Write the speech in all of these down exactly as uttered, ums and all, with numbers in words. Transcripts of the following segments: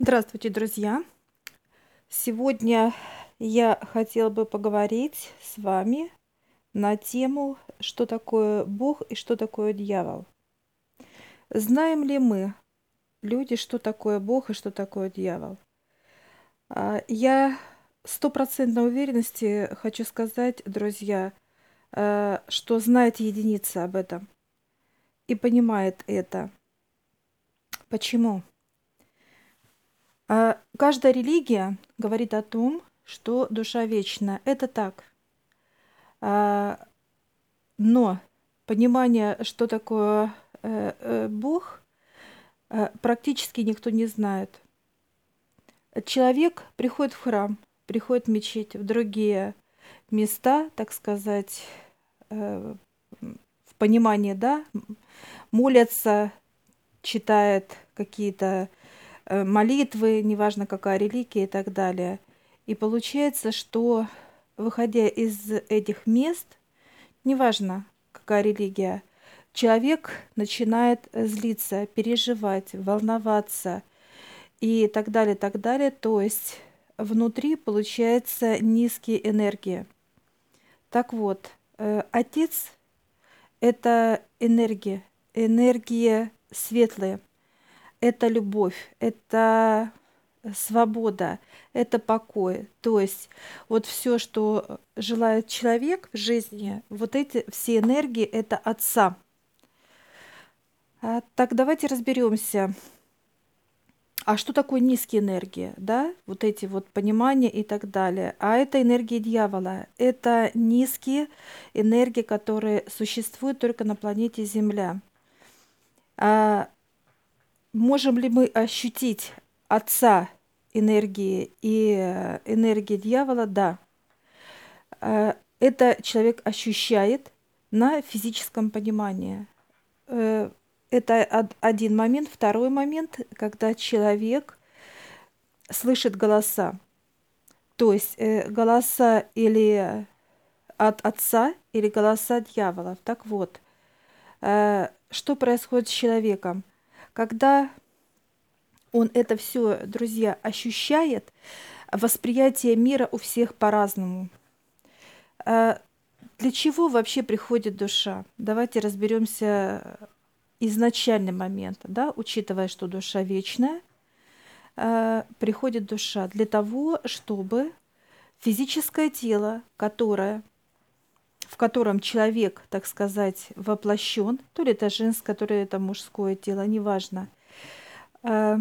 Здравствуйте, друзья! Сегодня я хотела бы поговорить с вами на тему, что такое Бог и что такое дьявол. Знаем ли мы, люди, что такое Бог и что такое дьявол? А, я стопроцентной уверенности хочу сказать, друзья, э, что знает единица об этом и понимает это. Почему? А, каждая религия говорит о том, что душа вечна. Это так. А, но понимание, что такое, э, э, Бог, э, практически никто не знает. Человек приходит в храм, приходит в мечеть, в другие места, так сказать, э, м, в понимании, да, м, молятся, читает какие-то, э, молитвы, неважно какая религия и так далее. И получается, что, выходя из этих мест, неважно какая религия, человек начинает э, злиться, переживать, волноваться и так далее, так далее. То есть внутри получается низкие энергии. Так вот, э, Отец– это энергия, энергия светлая, это любовь, это свобода, это покой. То есть вот все, что желает человек в жизни, вот эти все энергии– это Отца. А, так давайте разберемся, а что такое низкие энергии, да? Вот эти вот понимания и так далее. А это энергии дьявола. Это низкие энергии, которые существуют только на планете Земля. А можем ли мы ощутить Отца энергии и э, энергии дьявола? Да. А, это человек ощущает на физическом понимании. Э, Это од- один момент. Второй момент, когда человек слышит голоса. То есть э, голоса или от отца, или голоса дьяволов. Так вот, э, что происходит с человеком? Когда он это все, друзья, ощущает, восприятие мира у всех по-разному. Э, Для чего вообще приходит душа? Давайте разберемся изначальный момент, да, учитывая, что душа вечная, э, приходит душа для того, чтобы физическое тело, которое, в котором человек, так сказать, воплощен, то ли это женское, то ли это мужское тело, неважно, э,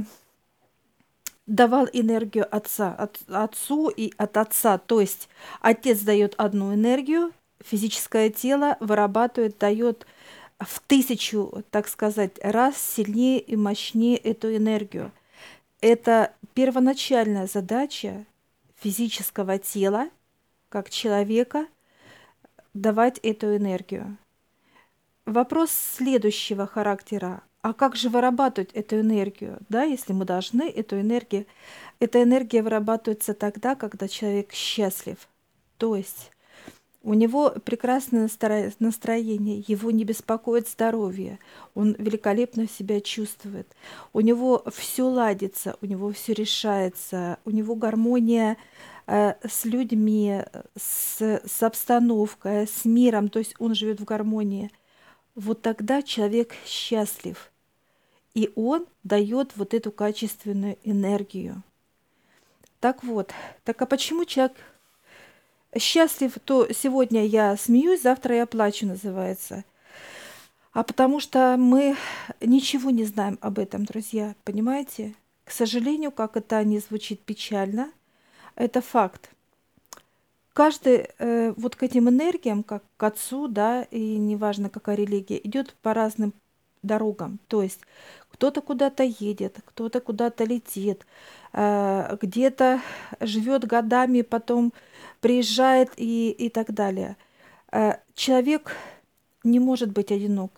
давал энергию отца, от, отцу и от отца. То есть отец дает одну энергию, физическое тело вырабатывает, дает в тысячу, так сказать, раз сильнее и мощнее эту энергию. Это первоначальная задача физического тела, как человека, давать эту энергию. Вопрос следующего характера. А как же вырабатывать эту энергию? Да, если мы должны эту энергию... Эта энергия вырабатывается тогда, когда человек счастлив. То есть у него прекрасное настро- настроение, его не беспокоит здоровье, он великолепно себя чувствует, у него все ладится, у него все решается, у него гармония э, с людьми, э, с, с обстановкой, с миром, то есть он живет в гармонии. Вот тогда человек счастлив, и он дает вот эту качественную энергию. Так вот, так а почему человек счастлив, то сегодня я смеюсь, завтра я плачу, называется. А потому что мы ничего не знаем об этом, друзья, понимаете? К сожалению, как это не звучит печально, это факт. Каждый э, вот к этим энергиям, как к отцу, да, и неважно какая религия, идет по разным дорогам. То есть кто-то куда-то едет, кто-то куда-то летит, э, где-то живет годами, потом приезжает и, и так далее. Э, человек не может быть одинок.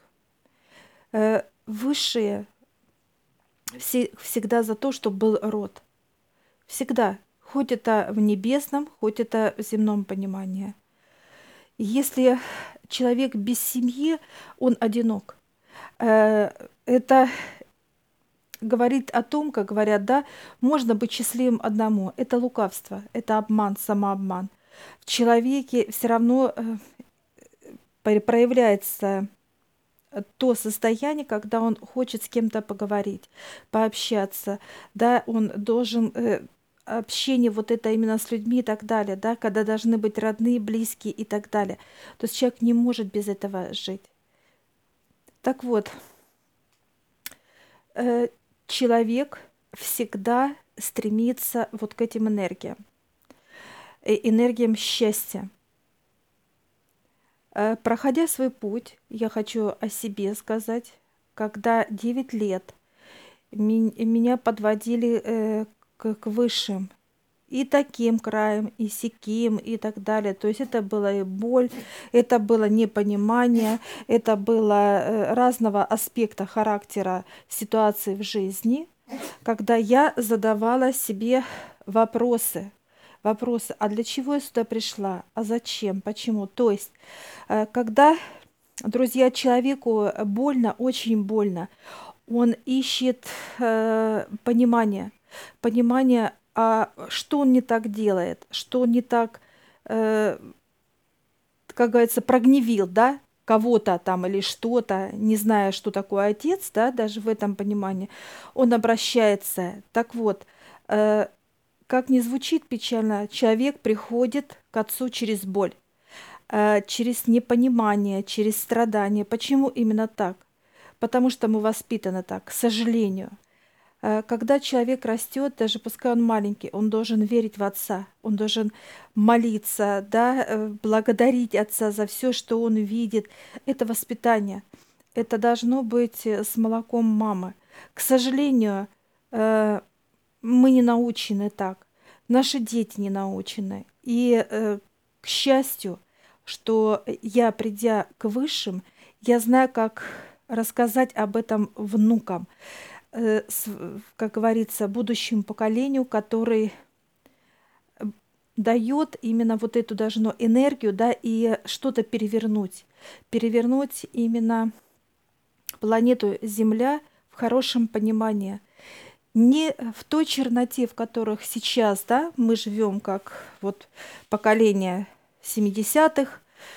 Э, высшие все, всегда за то, чтобы был род. Всегда. Хоть это в небесном, хоть это в земном понимании. Если человек без семьи, он одинок. Э, Это говорит о том, как говорят, да, можно быть счастливым одному. Это лукавство, это обман, самообман. В человеке все равно э, пре- проявляется э, то состояние, когда он хочет с кем-то поговорить, пообщаться, да, он должен э, общение вот это именно с людьми и так далее, да, когда должны быть родные, близкие и так далее. То есть человек не может без этого жить. Так вот, э, человек всегда стремится вот к этим энергиям, э, энергиям счастья. Э, проходя свой путь, я хочу о себе сказать, когда девять лет Мень меня подводили, э, к к высшим. И таким краем, и сяким, и так далее. То есть это была и боль, это было непонимание, это было, э, разного аспекта характера ситуации в жизни, когда я задавала себе вопросы. Вопросы: а для чего я сюда пришла? А зачем? Почему? То есть, э, когда, друзья, человеку больно, очень больно, он ищет, э, понимания. Понимание, а что он не так делает, что он не так, э, как говорится, прогневил, да, кого-то там или что-то, не зная, что такое отец, да, даже в этом понимании, он обращается. Так вот, э, как ни звучит печально, человек приходит к отцу через боль, э, через непонимание, через страдания. Почему именно так? Потому что мы воспитаны так, к сожалению. Э, Когда человек растет, даже пускай он маленький, он должен верить в Отца, он должен молиться, да, э, благодарить Отца за все, что он видит. Это воспитание. Это должно быть э, с молоком мамы. К сожалению, э, мы не научены так. Наши дети не научены. И, э, к счастью, что я, придя к высшим, я знаю, как рассказать об этом внукам, э, с как говорится, будущему поколению, который дает именно вот эту должно энергию, да, и что-то перевернуть. Перевернуть именно планету Земля в хорошем понимании. Не в той черноте, в которых сейчас, да, мы живем, как вот поколение семидесятых,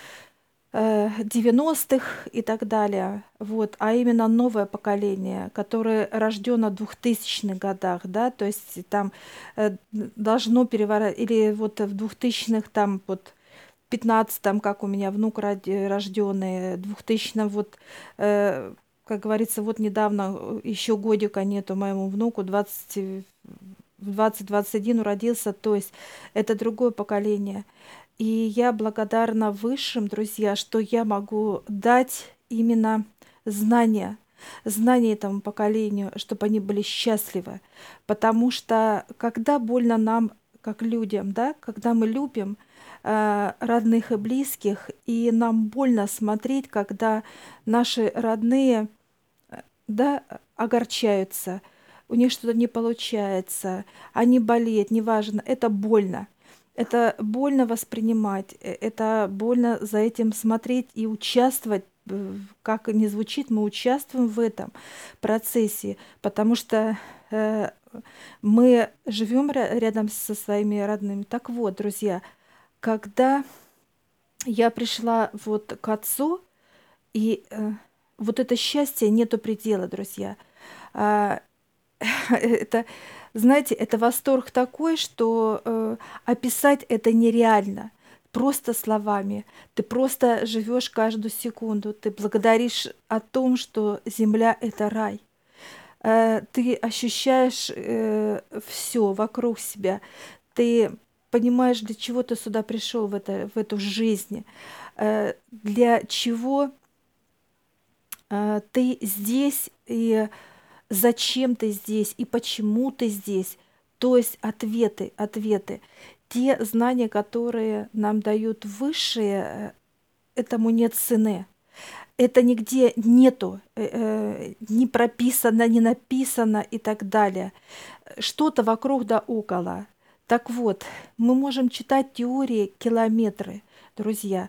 э, девяностых и так далее, вот, а именно новое поколение, которое рождено в двухтысячных годах, да, то есть там э, должно переворачивать, или вот в двухтысячных там вот пятнадцатом, как у меня внук рожденный, двухтысячном вот, э, как говорится, вот недавно, еще годика нету моему внуку, двадцать, в двадцать двадцать один родился, то есть это другое поколение. И я благодарна высшим, друзья, что я могу дать именно знания, знания этому поколению, чтобы они были счастливы. Потому что когда больно нам, как людям, да, когда мы любим э, родных и близких, и нам больно смотреть, когда наши родные, э, да, огорчаются, у них что-то не получается, они болеют, неважно, это больно. Это больно воспринимать, э, это больно за этим смотреть и участвовать. э, Как ни звучит, мы участвуем в этом процессе, потому что э, мы живем рядом со своими родными. Так вот, друзья, когда я пришла вот к отцу, и э, вот это счастье нету предела, друзья. А, это, знаете, это восторг такой, что э, описать это нереально. Просто словами. Ты просто живешь каждую секунду. Ты благодаришь о том, что земля — это рай. Э, ты ощущаешь все вокруг себя. Ты понимаешь, для чего ты сюда пришел в, это, в эту жизнь, э, для чего э, ты здесь и зачем ты здесь и почему ты здесь. То есть ответы, ответы. Те знания, которые нам дают высшие, э, этому нет цены. Это нигде нету, э, э, не прописано, не написано и так далее. Что-то вокруг да около. Так вот, мы можем читать теории километры, друзья,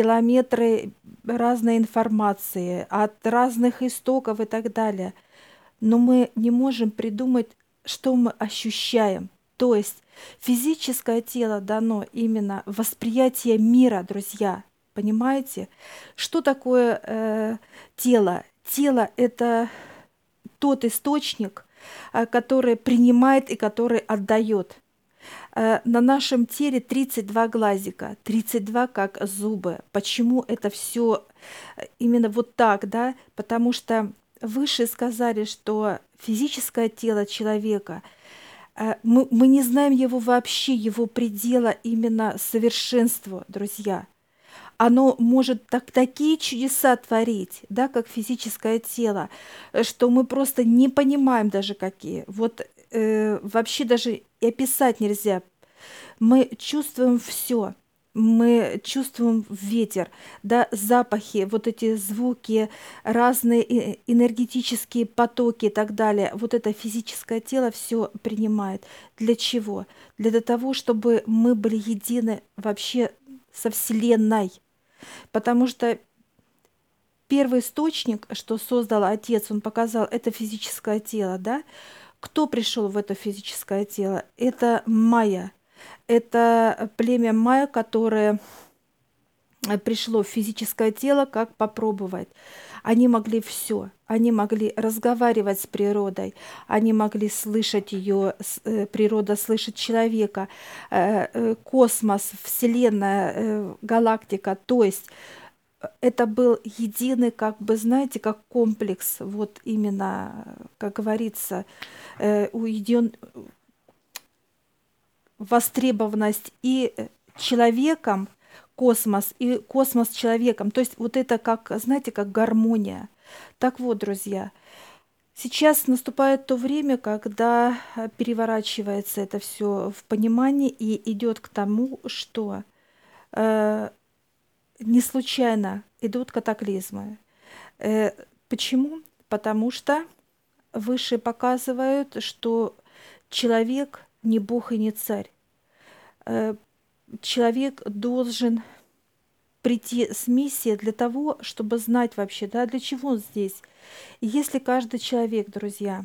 километры разной информации от разных истоков и так далее. но мы не можем придумать, что мы ощущаем. То есть физическое тело дано именно восприятие мира, друзья. Понимаете? Что такое э, тело? Тело — это тот источник, э, который принимает и который отдает. Э, На нашем теле тридцать два глазика, тридцать два как зубы. Почему это все именно вот так, да? Потому что выше сказали, что физическое тело человека, э, мы, мы не знаем его вообще, его предела именно совершенства, друзья. Оно может так, такие чудеса творить, да, как физическое тело, э, что мы просто не понимаем даже какие. Вот э, вообще даже и описать нельзя. Мы чувствуем все. Мы чувствуем ветер, да, запахи, вот эти звуки, разные э, энергетические потоки и так далее. Вот это физическое тело все принимает. Для чего? Для того, чтобы мы были едины вообще со Вселенной. Потому что первый источник, что создал Отец, он показал, это физическое тело, да? Кто пришел в это физическое тело? Это майя. Это племя майя, которое э, пришло в физическое тело, как попробовать. Они могли все. Они могли разговаривать с природой, они могли слышать ее, природа слышать человека, э, э, космос, Вселенная, э, галактика. То есть э, это был единый, как бы, знаете, как комплекс, вот именно, э, как говорится, э, уедин- востребованность и э, человеком, космос, и космос человеком. То есть вот это как, знаете, как гармония. Так вот, друзья, сейчас наступает то время, когда э, переворачивается это все в понимании и идет к тому, что э, не случайно идут катаклизмы. Э, почему? Потому что выше показывают, что человек не бог и не царь. Э, человек должен прийти с миссией для того, чтобы знать вообще, да, для чего он здесь. И если каждый человек, друзья,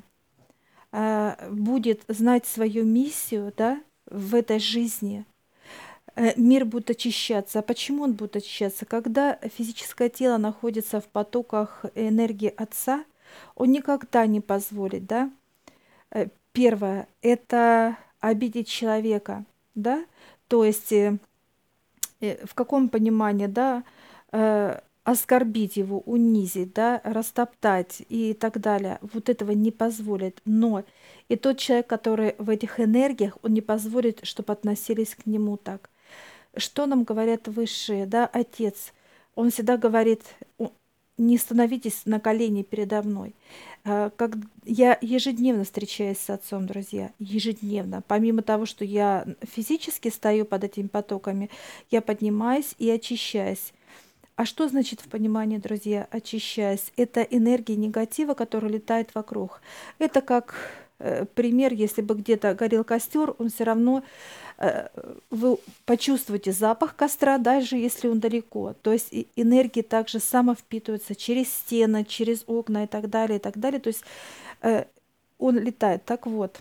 э, будет знать свою миссию, да, в этой жизни, э, мир будет очищаться. А почему он будет очищаться? Когда физическое тело находится в потоках энергии Отца, он никогда не позволит, да. Э, Первое — это обидеть человека, да, то есть э, э, в каком понимании, да, э, оскорбить его, унизить, да, растоптать и так далее. Вот этого не позволит. Но и тот человек, который в этих энергиях, он не позволит, чтобы относились к нему так. Что нам говорят высшие, да, Отец? Он всегда говорит: «О, не становитесь на колени передо мной». А, Как я ежедневно встречаюсь с Отцом, друзья, ежедневно. Помимо того, что я физически стою под этими потоками, я поднимаюсь и очищаюсь. А что значит в понимании, друзья, очищаясь? Это энергия негатива, которая летает вокруг. Это как э, пример, если бы где-то горел костер, он все равно э, вы почувствуете запах костра, даже если он далеко. То есть и энергии также само впитываются через стены, через окна и так далее, и так далее. То есть э, он летает. Так вот,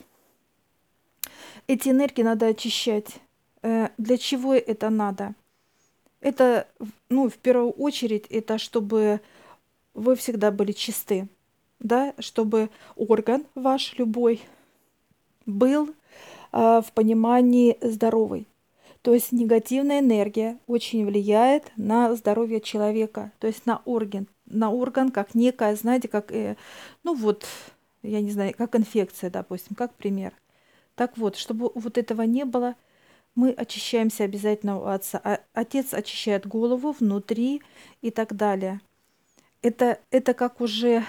эти энергии надо очищать. Э, для чего это надо? Это, в- ну, в первую очередь, это чтобы вы всегда были чисты, да, чтобы орган ваш любой был а, в понимании здоровый. То есть негативная энергия очень влияет на здоровье человека, то есть на орган, на орган как некая, знаете, как, э, ну вот, я не знаю, как инфекция, допустим, как пример. Так вот, чтобы вот этого не было, мы очищаемся обязательно у отца. А отец очищает голову внутри и так далее. Это, это как уже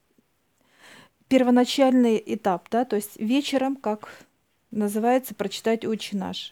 первоначальный этап, да, то есть вечером, как называется, прочитать «Отче наш».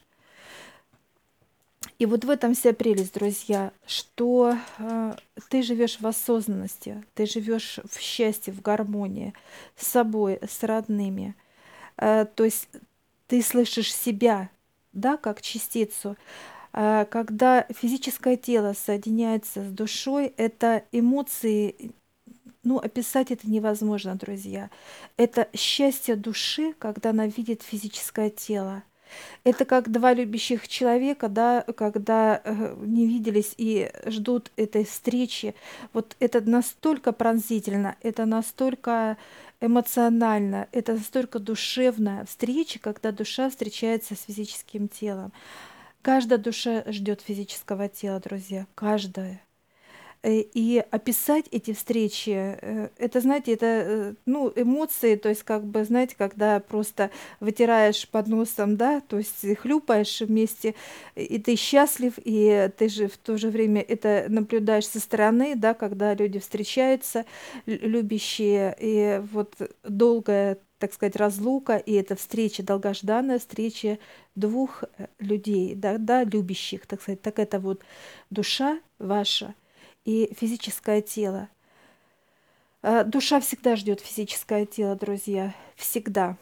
И вот в этом вся прелесть, друзья, что э, ты живешь в осознанности, ты живешь в счастье, в гармонии с собой, с родными. Э, то есть ты слышишь себя, да, как частицу. А, Когда физическое тело соединяется с душой, это эмоции ну, описать это невозможно, друзья. Это счастье души, когда она видит физическое тело. Это как два любящих человека, да, когда э, не виделись и ждут этой встречи. Вот это настолько пронзительно, это настолько эмоционально, это настолько душевная встреча, когда душа встречается с физическим телом. Каждая душа ждет физического тела, друзья, каждая. Э, И описать эти встречи, э, это, знаете, это, э, ну, эмоции, то есть, как бы, знаете, когда просто вытираешь под носом, да, то есть и хлюпаешь вместе, и ты счастлив, и ты же в то же время это наблюдаешь со стороны, да, когда люди встречаются, лю- любящие, и вот долгая, так сказать, разлука, и эта встреча, долгожданная встреча двух э, людей, да, да, любящих, так сказать, так это вот душа ваша и физическое тело. Э, Душа всегда ждет физическое тело, друзья, всегда.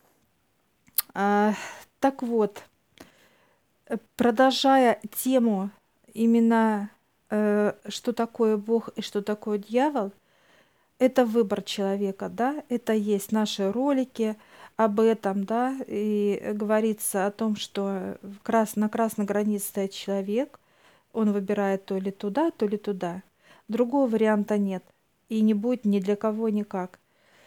А, Так вот, э, продолжая тему именно, э, что такое Бог и что такое дьявол, это выбор человека, да, это есть наши ролики об этом, да, и говорится о том, что в крас- на красной границе стоит человек, он выбирает то ли туда, то ли туда. Другого варианта нет. И не будет ни для кого никак.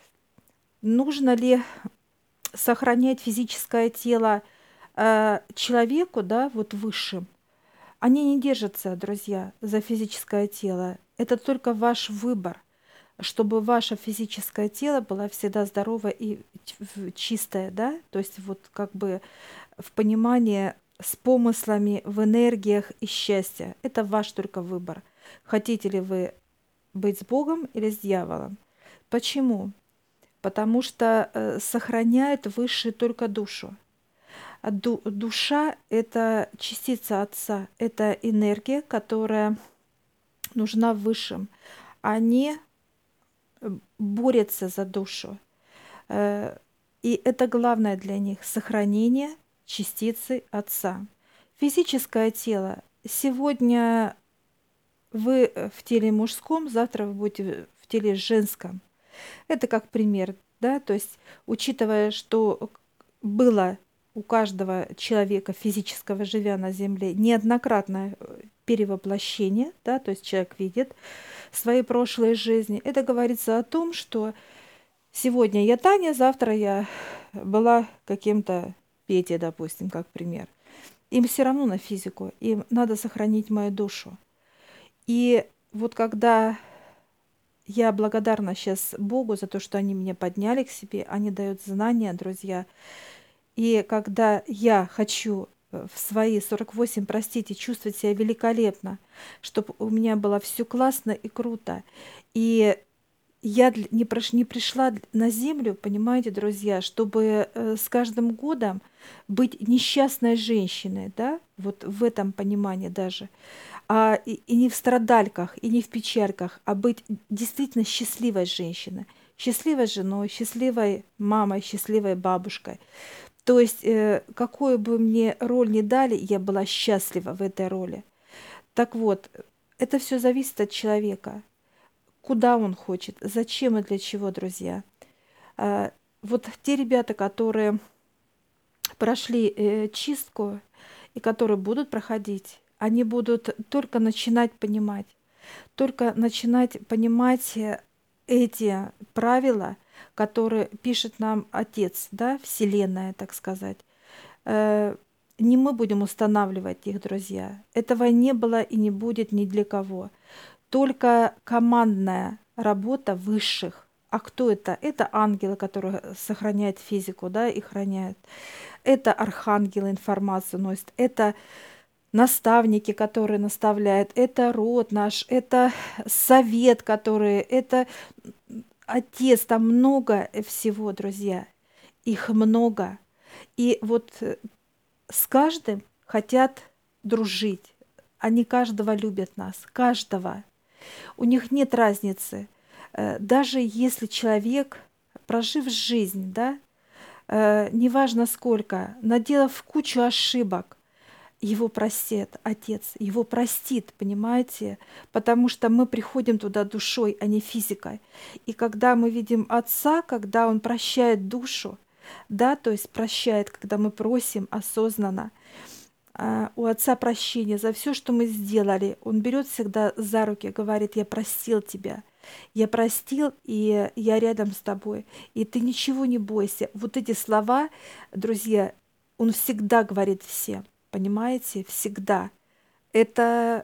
Нужно ли сохранять физическое тело э, человеку, да, вот высшим? Они не держатся, друзья, за физическое тело. Это только ваш выбор, чтобы ваше физическое тело было всегда здоровое и ч- в- чистое, да, то есть вот как бы в понимании с помыслами, в энергиях и счастье. Это ваш только выбор. Хотите ли вы быть с Богом или с дьяволом? Почему? Потому что э, сохраняет высший только душу. А ду- душа– это частица Отца, это энергия, которая нужна высшим. Они э, борются за душу. Э, И это главное для них– сохранение частицы Отца. Физическое тело. Сегодня вы э, в теле мужском, завтра вы будете в теле женском. Это как пример, да, то есть учитывая, что было у каждого человека физического, живя на Земле, неоднократное э, перевоплощение, да, то есть человек видит свои прошлые жизни, это говорится о том, что сегодня я Таня, завтра я была каким-то Петей, допустим, как пример. Им все равно на физику, им надо сохранить мою душу. И вот когда я благодарна сейчас Богу за то, что они меня подняли к себе, они дают знания, друзья. И когда я хочу э, в свои сорок восемь, простите, чувствовать себя великолепно, чтобы у меня было все классно и круто, и я дл- не, прош- не пришла д- на землю, понимаете, друзья, чтобы э, с каждым годом быть несчастной женщиной, да, вот в этом понимании даже, а, и, и не в страдальках, и не в печальках, а быть действительно счастливой женщиной, счастливой женой, счастливой мамой, счастливой бабушкой. То есть, э, какую бы мне роль ни дали, я была счастлива в этой роли. Так вот, это все зависит от человека, куда он хочет, зачем и для чего, друзья. А, Вот те ребята, которые прошли э, чистку и которые будут проходить, они будут только начинать понимать, только начинать понимать э, эти правила, которые пишет нам Отец, да, Вселенная, так сказать. Э, Не мы будем устанавливать их, друзья. Этого не было и не будет ни для кого. Только командная работа высших. А кто это? Это ангелы, которые сохраняют физику, да, и храняют. Это архангелы информацию носят. Это наставники, которые наставляют. Это род наш. Это совет, который... Это отец. Там много всего, друзья. Их много. И вот э, с каждым хотят дружить. Они каждого любят нас. Каждого. У них нет разницы. Э, Даже если человек, прожив жизнь, да, э, неважно сколько, наделав кучу ошибок, его простит Отец, его простит, понимаете? Потому что мы приходим туда душой, а не физикой. И когда мы видим Отца, когда Он прощает душу, да, то есть прощает, когда мы просим осознанно, а, у Отца прощение за все, что мы сделали. Он берет всегда за руки, говорит: я простил тебя, я простил, и я рядом с тобой, и ты ничего не бойся. Вот эти слова, друзья, Он всегда говорит всем, понимаете, всегда. Это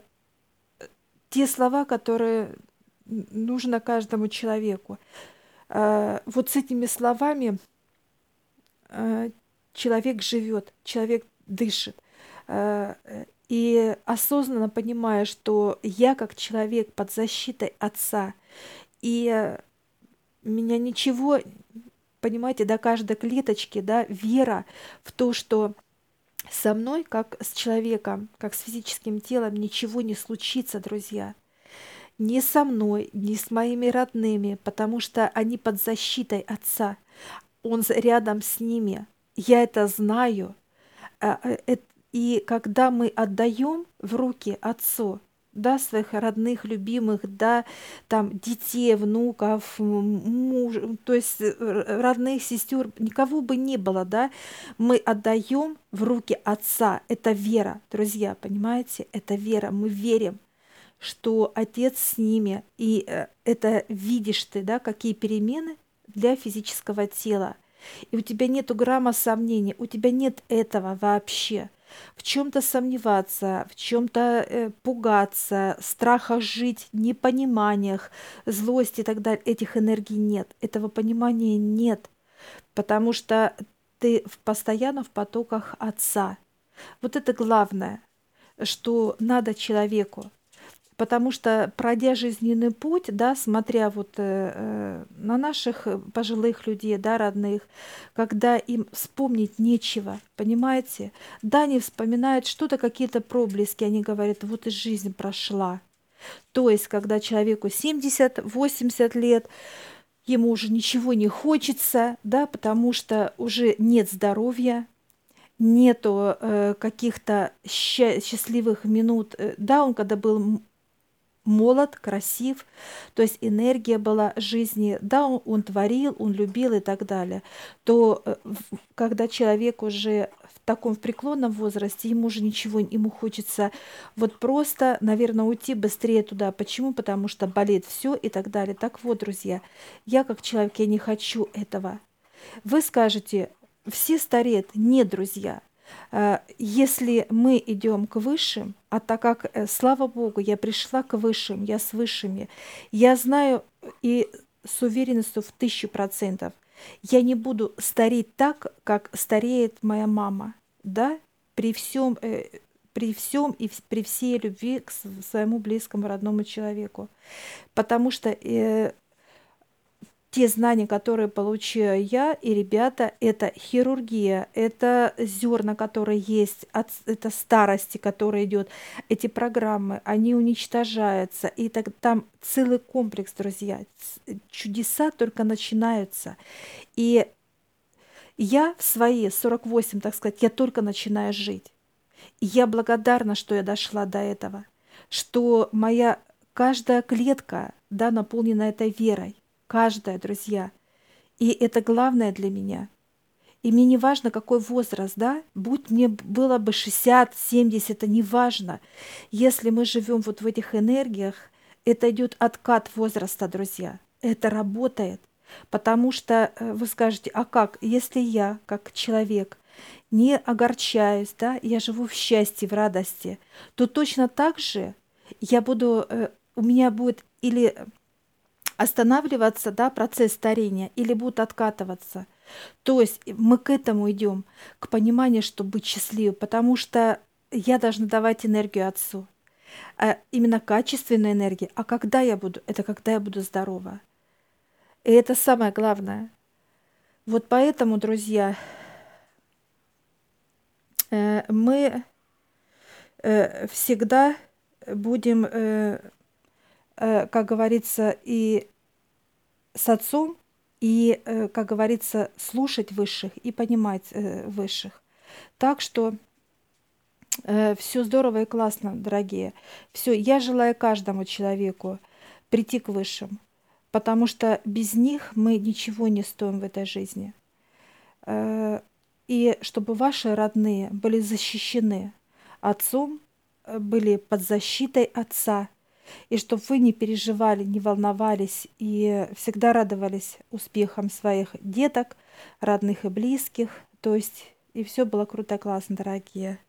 те слова, которые н- нужно каждому человеку. А, Вот с этими словами а, человек живет, человек дышит. А, э, И осознанно понимая, что я как человек под защитой Отца, и э, меня ничего, понимаете, до каждой клеточки, да, вера в то, что со мной, как с человеком, как с физическим телом, ничего не случится, друзья. Ни со мной, ни с моими родными, потому что они под защитой Отца. Он с- рядом с ними. Я это знаю. А, э, эт- И когда мы отдаем в руки Отцу, да, своих родных, любимых, да, там детей, внуков, муж, то есть э, р- родных, сестер, никого бы не было, да, мы отдаем в руки Отца. Это вера, друзья, понимаете? Это вера. Мы верим, что Отец с ними, и э, это видишь ты, да, какие перемены для физического тела. И у тебя нету грамма сомнений, у тебя нет этого вообще. В чем-то сомневаться, в чем-то э, пугаться, страха жить, непониманиях, злости и так далее. Этих энергий нет, этого понимания нет, потому что ты в- постоянно в потоках Отца. Вот это главное, что надо человеку. Потому что, пройдя жизненный путь, да, смотря вот э, э, на наших э, пожилых людей, да, родных, когда им вспомнить нечего, понимаете? Да, они вспоминают что-то, какие-то проблески, они говорят: вот и жизнь прошла. То есть, когда человеку семьдесят-восемьдесят лет, ему уже ничего не хочется, да, потому что уже нет здоровья, нету э, каких-то ща- счастливых минут. Э, Да, он когда был молод, красив, то есть энергия была жизни, да, он, он творил, он любил и так далее, то э, в- когда человек уже в таком в преклонном возрасте, ему уже ничего, ему хочется вот просто, наверное, уйти быстрее туда. Почему? Потому что болит все и так далее. Так вот, друзья, я как человек, я не хочу этого. Вы скажете: все стареют. Нет, друзья. Э, Если мы идем к высшим, а так как, э, слава Богу, я пришла к высшим, я с высшими, я знаю и с уверенностью в тысячу процентов, я не буду стареть так, как стареет моя мама, да, при всем, э, при всем и вс- при всей любви к св- своему близкому родному человеку, потому что э, те знания, которые получаю я и ребята, это хирургия, это зерна, которые есть, от, это старости, которая идет, эти программы, они уничтожаются, и так, там целый комплекс, друзья, ц- чудеса только начинаются. И я в свои сорок восемь, так сказать, я только начинаю жить. И я благодарна, что я дошла до этого, что моя каждая клетка, да, наполнена этой верой. Каждая, друзья. И это главное для меня. И мне не важно, какой возраст, да, будь мне б- было бы шестьдесят, семьдесят, это не важно. Если мы живем вот в этих энергиях, это идет откат возраста, друзья. Это работает. Потому что э, вы скажете: а как, если я, как человек, не огорчаюсь, да, я живу в счастье, в радости, то точно так же я буду, э, у меня будет или останавливаться, да, процесс старения, или будет откатываться. То есть э, мы к этому идем, к пониманию, что быть счастливым, потому что я должна давать энергию Отцу, а именно качественную энергию. А когда я буду? Это когда я буду здорова. И это самое главное. Вот поэтому, друзья, э, мы э, всегда будем, э, э, как говорится, и с Отцом, и, э, как говорится, слушать высших и понимать э, высших. Так что Все здорово и классно, дорогие. Все, я желаю каждому человеку прийти к высшим, потому что без них мы ничего не стоим в этой жизни. Э, И чтобы ваши родные были защищены отцом, э, были под защитой отца, и чтобы вы не переживали, не волновались и всегда радовались успехам своих деток, родных и близких. То есть, и все было круто, классно, дорогие.